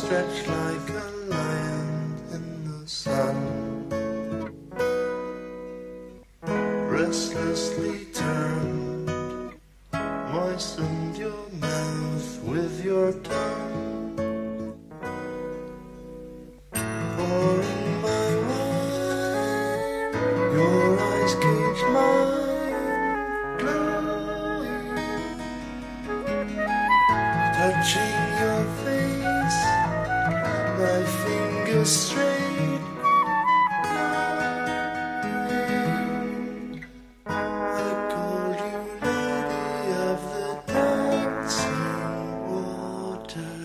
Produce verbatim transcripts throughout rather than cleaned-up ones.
stretch like a lion in the sun. Restlessly turned, moistened your mouth with your tongue. Pouring my wine, your eyes cage mine, glowing, touching your face, my fingers straight. I called you lady of the dancing water.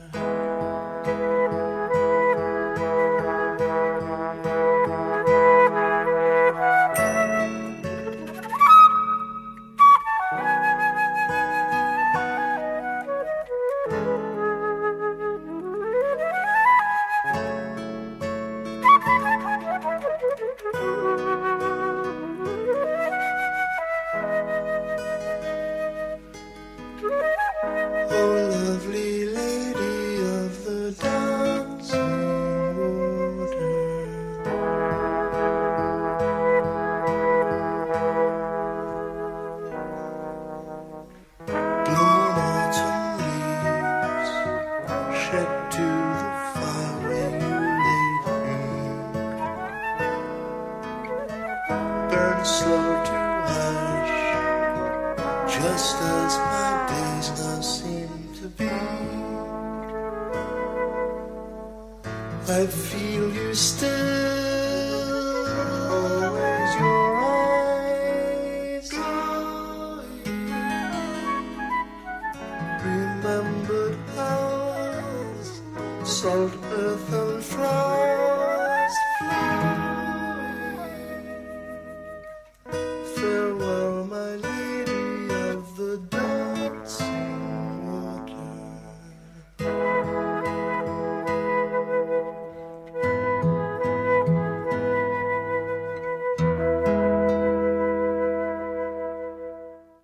Oh, lovely lady of the dancing water. Blown autumn leaves shed to the fire where you laid me. Burn slow to ash, just as my days now seem to be. I feel you still always